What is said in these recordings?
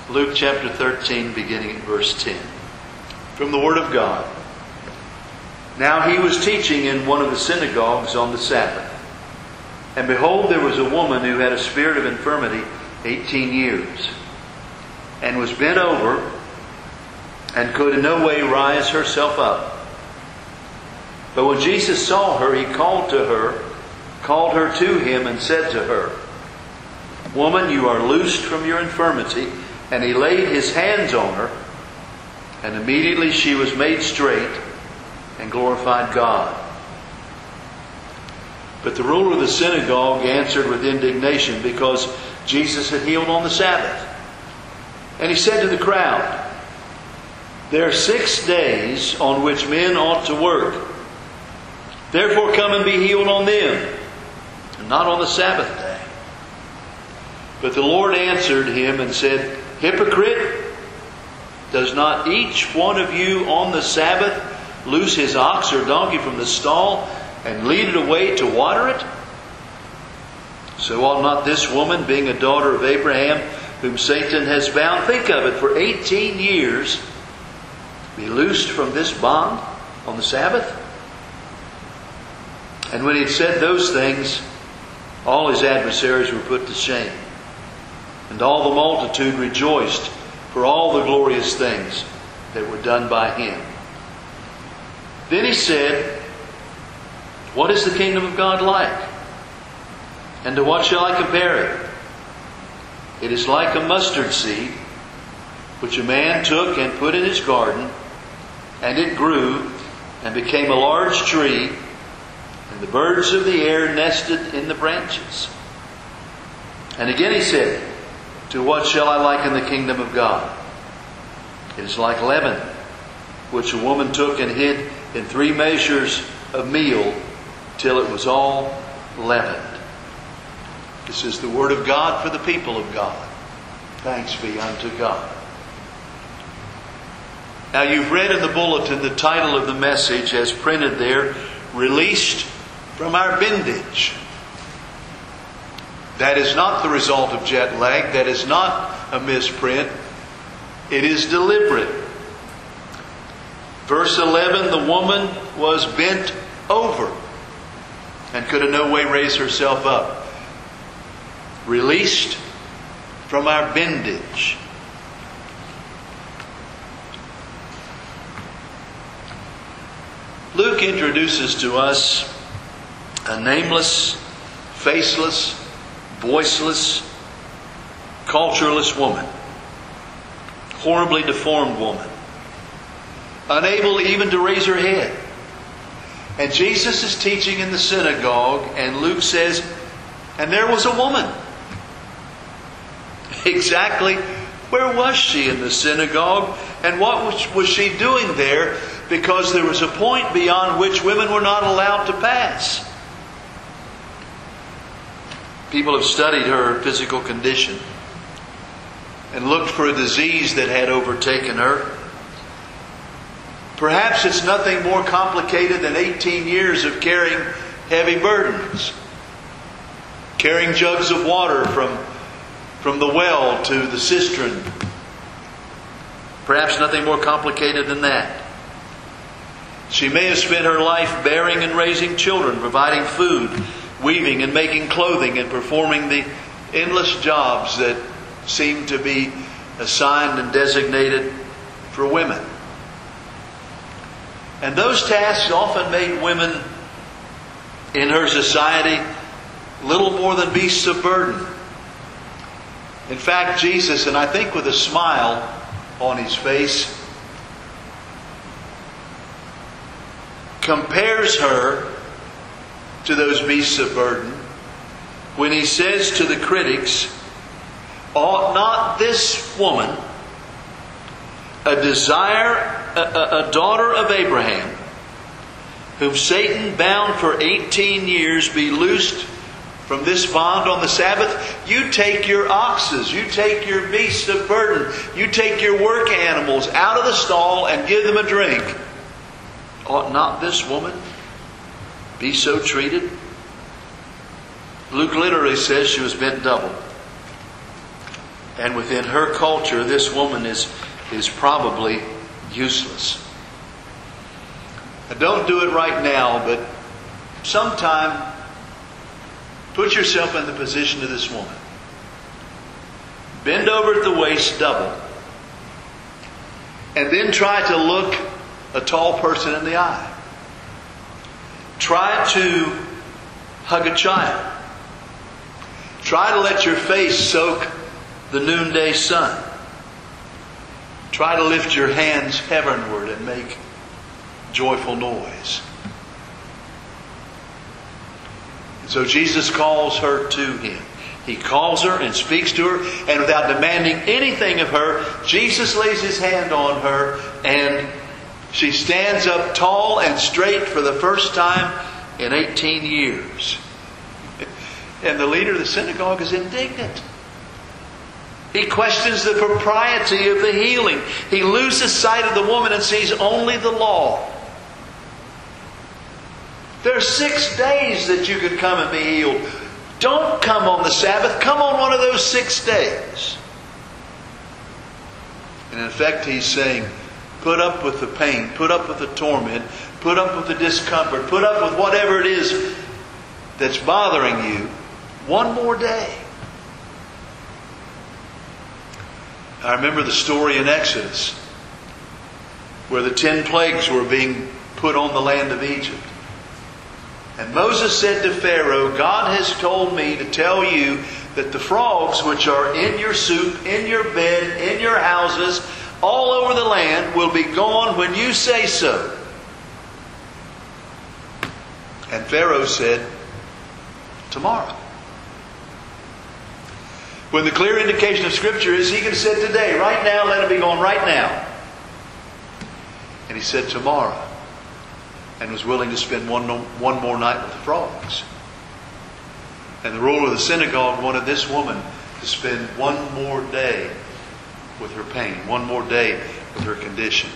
Luke chapter 13, beginning at verse 10. From the Word of God. Now he was teaching in one of the synagogues on the Sabbath. And behold, there was a woman who had a spirit of infirmity 18 years, and was bent over, and could in no way rise herself up. But when Jesus saw her, he called her to him, and said to her, Woman, you are loosed from your infirmity. And he laid his hands on her, and immediately she was made straight and glorified God. But the ruler of the synagogue answered with indignation because Jesus had healed on the Sabbath. And he said to the crowd, There are 6 days on which men ought to work. Therefore come and be healed on them, and not on the Sabbath day. But the Lord answered him and said, Hypocrite, does not each one of you on the Sabbath loose his ox or donkey from the stall and lead it away to water it? So ought not this woman, being a daughter of Abraham, whom Satan has bound, think of it, for 18 years, be loosed from this bond on the Sabbath? And when he had said those things, all his adversaries were put to shame. And all the multitude rejoiced for all the glorious things that were done by him. Then he said, What is the kingdom of God like? And to what shall I compare it? It is like a mustard seed, which a man took and put in his garden, and it grew and became a large tree, and the birds of the air nested in the branches. And again he said, To what shall I liken the kingdom of God? It is like leaven, which a woman took and hid in 3 measures of meal, till it was all leavened. This is the word of God for the people of God. Thanks be unto God. Now you've read in the bulletin the title of the message as printed there, Released from Our Bondage. That is not the result of jet lag. That is not a misprint. It is deliberate. Verse 11, the woman was bent over and could in no way raise herself up. Released from our bondage. Luke introduces to us a nameless, faceless, voiceless, cultureless woman. Horribly deformed woman. Unable even to raise her head. And Jesus is teaching in the synagogue, and Luke says, and there was a woman. Exactly where was she in the synagogue? And what was she doing there? Because there was a point beyond which women were not allowed to pass. People have studied her physical condition and looked for a disease that had overtaken her. Perhaps it's nothing more complicated than 18 years of carrying heavy burdens. Carrying jugs of water from the well to the cistern. Perhaps nothing more complicated than that. She may have spent her life bearing and raising children, providing food, weaving and making clothing, and performing the endless jobs that seem to be assigned and designated for women. And those tasks often made women in her society little more than beasts of burden. In fact, Jesus, and I think with a smile on his face, compares her to those beasts of burden when he says to the critics, ought not this woman, a daughter of Abraham, whom Satan bound for 18 years, be loosed from this bond on the Sabbath? You take your oxes, you take your beasts of burden, you take your work animals out of the stall and give them a drink. Ought not this woman be so treated? Luke literally says she was bent double. And within her culture, this woman is probably useless. Now, don't do it right now, but sometime put yourself in the position of this woman. Bend over at the waist double. And then try to look a tall person in the eye. Try to hug a child. Try to let your face soak the noonday sun. Try to lift your hands heavenward and make joyful noise. And so Jesus calls her to Him. He calls her and speaks to her, and without demanding anything of her, Jesus lays His hand on her, and she stands up tall and straight for the first time in 18 years. And the leader of the synagogue is indignant. He questions the propriety of the healing. He loses sight of the woman and sees only the law. There are 6 days that you can come and be healed. Don't come on the Sabbath. Come on one of those 6 days. And in effect, He's saying, put up with the pain, put up with the torment, put up with the discomfort, put up with whatever it is that's bothering you one more day. I remember the story in Exodus where the 10 plagues were being put on the land of Egypt. And Moses said to Pharaoh, God has told me to tell you that the frogs which are in your soup, in your bed, in your houses, all over the land will be gone when you say so. And Pharaoh said, tomorrow. When the clear indication of Scripture is he could have said today, right now, let it be gone right now. And he said tomorrow. And was willing to spend one more night with the frogs. And the ruler of the synagogue wanted this woman to spend one more day with her pain, one more day with her condition.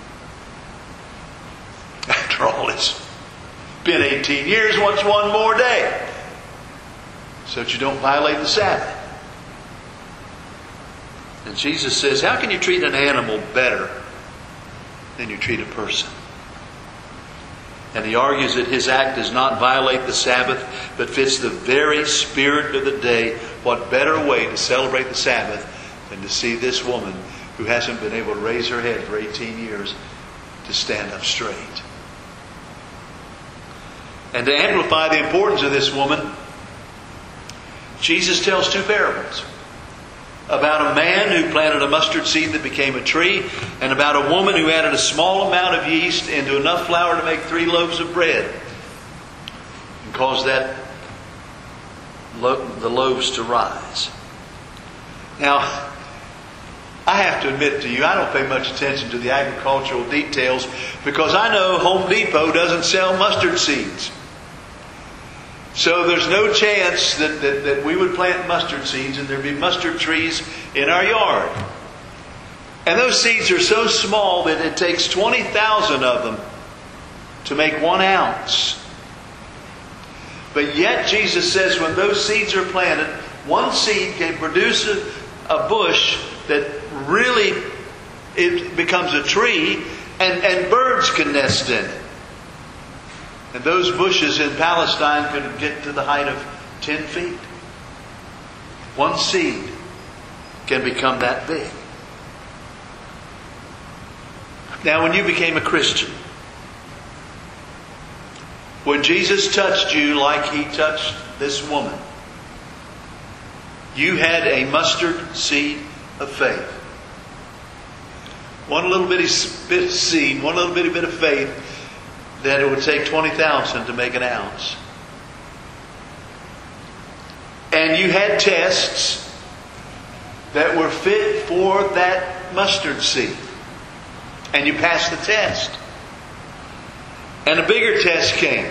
After all, it's been 18 years, what's one more day? So that you don't violate the Sabbath. And Jesus says, how can you treat an animal better than you treat a person? And he argues that his act does not violate the Sabbath, but fits the very spirit of the day. What better way to celebrate the Sabbath than to see this woman who hasn't been able to raise her head for 18 years to stand up straight? And to amplify the importance of this woman, Jesus tells 2 parables. About a man who planted a mustard seed that became a tree, and about a woman who added a small amount of yeast into enough flour to make 3 loaves of bread and caused the loaves to rise. Now, I have to admit to you, I don't pay much attention to the agricultural details because I know Home Depot doesn't sell mustard seeds. So there's no chance that we would plant mustard seeds and there'd be mustard trees in our yard. And those seeds are so small that it takes 20,000 of them to make 1 ounce. But yet Jesus says when those seeds are planted, 1 seed can produce a bush that really it becomes a tree and birds can nest in it. And those bushes in Palestine could get to the height of 10 feet. 1 seed can become that big. Now, when you became a Christian, when Jesus touched you like He touched this woman, you had a mustard seed of faith. One little bitty bit of seed, one little bitty bit of faith, that it would take 20,000 to make 1 ounce. And you had tests that were fit for that mustard seed. And you passed the test. And a bigger test came.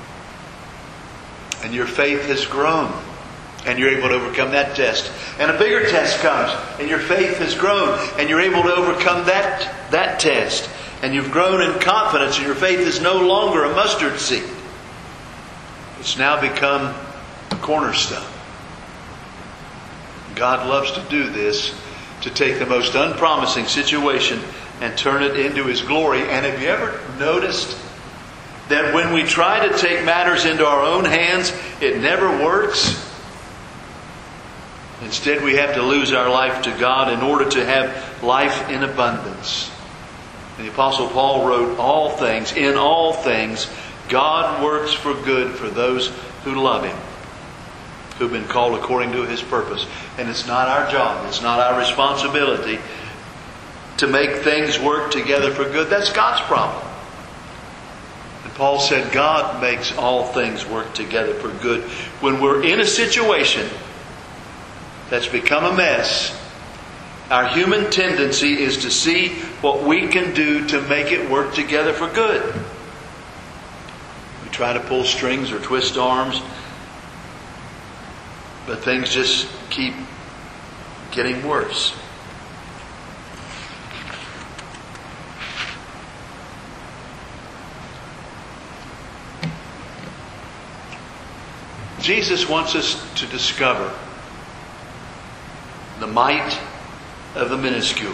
And your faith has grown. And you're able to overcome that test. And a bigger test comes. And your faith has grown. And you're able to overcome that test. And you've grown in confidence, and your faith is no longer a mustard seed. It's now become a cornerstone. God loves to do this, to take the most unpromising situation and turn it into His glory. And have you ever noticed that when we try to take matters into our own hands, it never works? Instead, we have to lose our life to God in order to have life in abundance. And the Apostle Paul wrote, in all things, God works for good for those who love Him, who've been called according to His purpose. And it's not our job, it's not our responsibility to make things work together for good. That's God's problem. And Paul said God makes all things work together for good. When we're in a situation that's become a mess, our human tendency is to see what we can do to make it work together for good. We try to pull strings or twist arms, but things just keep getting worse. Jesus wants us to discover the might of the minuscule.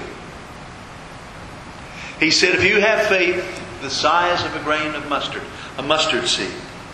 He said, if you have faith the size of a grain of mustard, a mustard seed,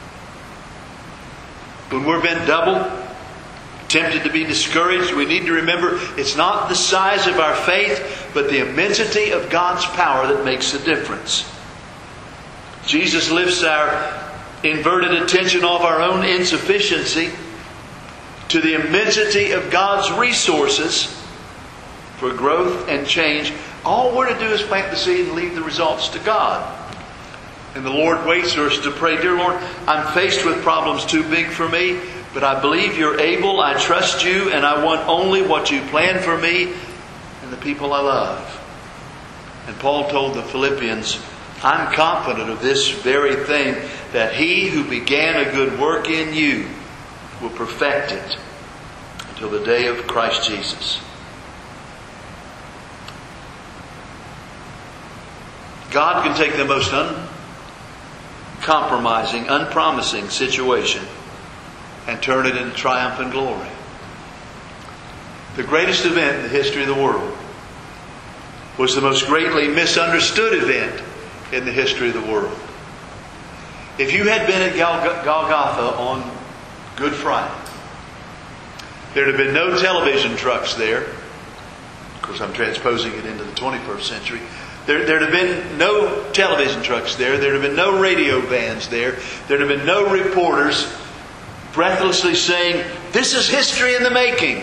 when we're bent double, tempted to be discouraged, we need to remember it's not the size of our faith, but the immensity of God's power that makes the difference. Jesus lifts our inverted attention off our own insufficiency to the immensity of God's resources for growth and change. All we're to do is plant the seed and leave the results to God. And the Lord waits for us to pray, dear Lord, I'm faced with problems too big for me, but I believe You're able, I trust You, and I want only what You plan for me and the people I love. And Paul told the Philippians, I'm confident of this very thing, that He who began a good work in you will perfect it until the day of Christ Jesus. God can take the most uncompromising, unpromising situation and turn it into triumph and glory. The greatest event in the history of the world was the most greatly misunderstood event in the history of the world. If you had been at Golgotha on Good Friday, there'd have been no television trucks there. Of course, I'm transposing it into the 21st century. There'd have been no television trucks there. There'd have been no radio vans there. There'd have been no reporters breathlessly saying, "This is history in the making."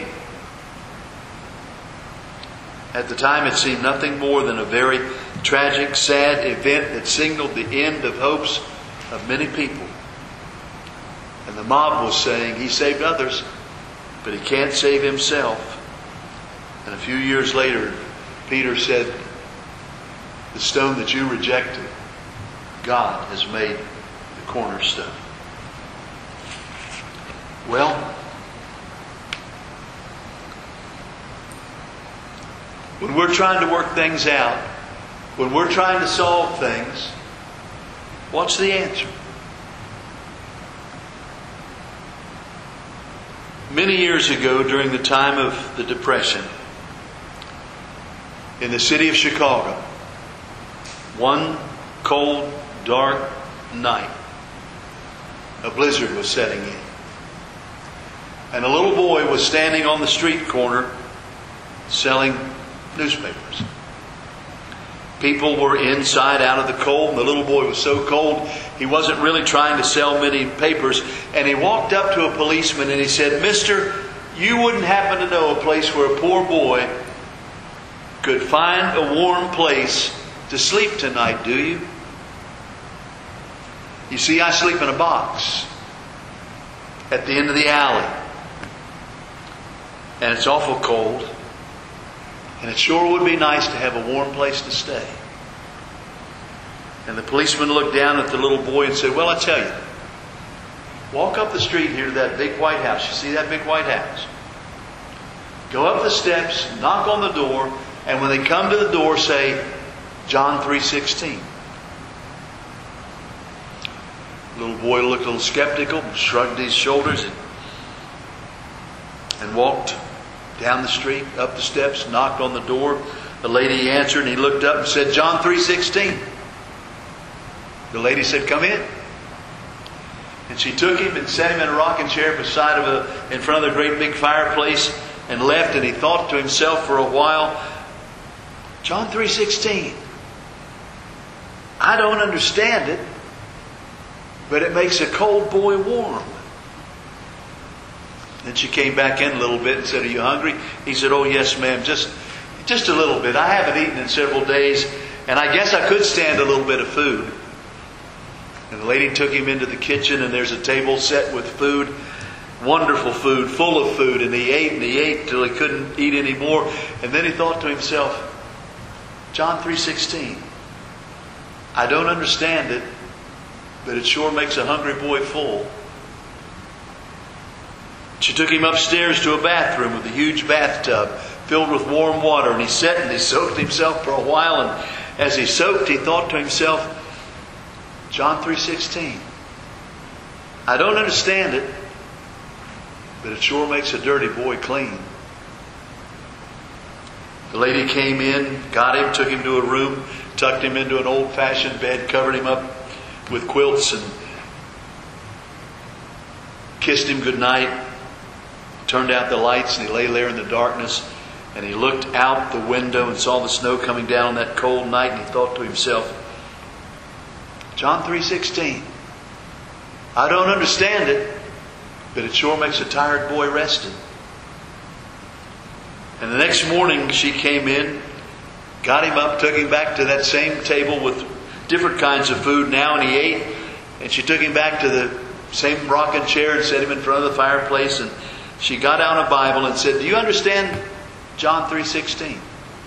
At the time, it seemed nothing more than a very tragic, sad event that signaled the end of hopes of many people. And the mob was saying, "He saved others, but He can't save Himself." And a few years later, Peter said, "The stone that you rejected, God has made the cornerstone." Well, when we're trying to work things out, when we're trying to solve things, what's the answer? Many years ago, during the time of the Depression, in the city of Chicago, one cold, dark night, a blizzard was setting in. And a little boy was standing on the street corner selling newspapers. People were inside out of the cold, and the little boy was so cold he wasn't really trying to sell many papers. And he walked up to a policeman and he said, "Mister, you wouldn't happen to know a place where a poor boy could find a warm place to sleep tonight, do you? You see, I sleep in a box at the end of the alley. And it's awful cold. And it sure would be nice to have a warm place to stay." And the policeman looked down at the little boy and said, "Well, I tell you, walk up the street here to that big white house. You see that big white house? Go up the steps, knock on the door, and when they come to the door, say, John 3:16. The little boy looked a little skeptical, shrugged his shoulders, and walked Down the street, up the steps, knocked on the door. The lady answered, and he looked up and said, John 3:16. The lady said, come in. And she took him and set him in a rocking chair in front of the great big fireplace and left. And he thought to himself for a while, John 3:16. I don't understand it, but it makes a cold boy warm. Then she came back in a little bit and said, are you hungry? He said, oh yes ma'am, just a little bit. I haven't eaten in several days, and I guess I could stand a little bit of food. And the lady took him into the kitchen, and there's a table set with food, wonderful food, full of food, and he ate till he couldn't eat anymore. And then he thought to himself, John 3:16. I don't understand it, but it sure makes a hungry boy full. She took him upstairs to a bathroom with a huge bathtub filled with warm water, and he sat and he soaked himself for a while, and as he soaked, he thought to himself, John 3:16. I don't understand it, but it sure makes a dirty boy clean. The lady came in, got him, took him to a room, tucked him into an old-fashioned bed, covered him up with quilts, and kissed him goodnight, turned out the lights, and he lay there in the darkness, and he looked out the window and saw the snow coming down on that cold night, and he thought to himself, John 3:16. I don't understand it, but it sure makes a tired boy rested. And the next morning she came in, got him up, took him back to that same table with different kinds of food now, and he ate. And she took him back to the same rocking chair and set him in front of the fireplace. And she got out a Bible and said, do you understand John 3:16?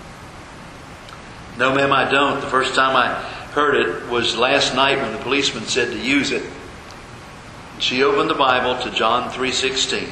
No, ma'am, I don't. The first time I heard it was last night when the policeman said to use it. She opened the Bible to John 3:16.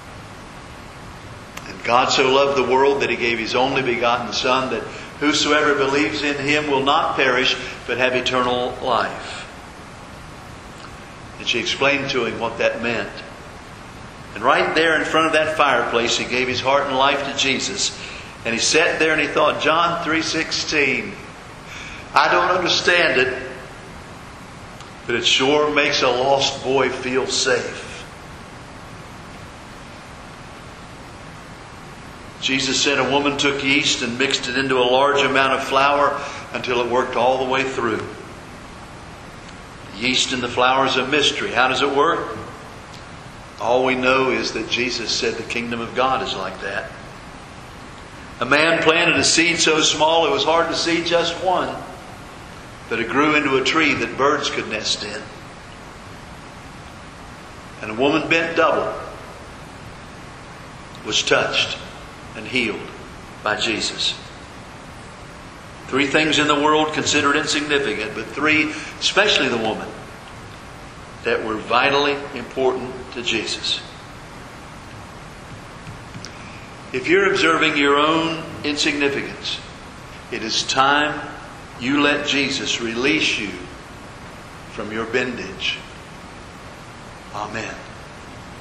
And God so loved the world that He gave His only begotten Son, that whosoever believes in Him will not perish, but have eternal life. And she explained to him what that meant. And right there in front of that fireplace, he gave his heart and life to Jesus. And he sat there and he thought, John 3:16. I don't understand it, but it sure makes a lost boy feel safe. Jesus said a woman took yeast and mixed it into a large amount of flour until it worked all the way through. The yeast in the flour is a mystery. How does it work? All we know is that Jesus said the kingdom of God is like that. A man planted a seed so small it was hard to see just one, but it grew into a tree that birds could nest in. And a woman bent double was touched and healed by Jesus. 3 things in the world considered insignificant, but 3, especially the woman, that were vitally important to Jesus. If you're observing your own insignificance, it is time you let Jesus release you from your bondage. Amen.